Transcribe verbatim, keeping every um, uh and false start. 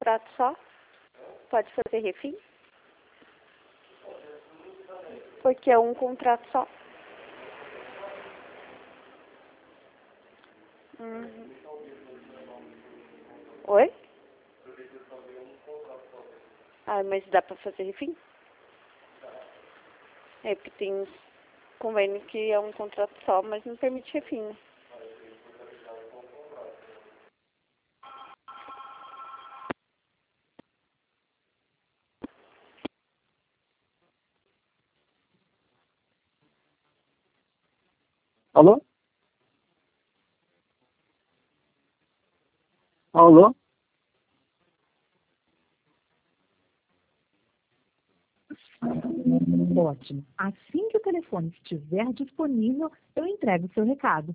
Prato só? Pode fazer refim? Porque é um contrato só. Uhum. Oi? Ah, mas dá pra fazer refim? É, porque tem convênio que é um contrato só, mas não permite refim, né? Alô? Alô? Ótimo. Assim que o telefone estiver disponível, eu entrego o seu recado.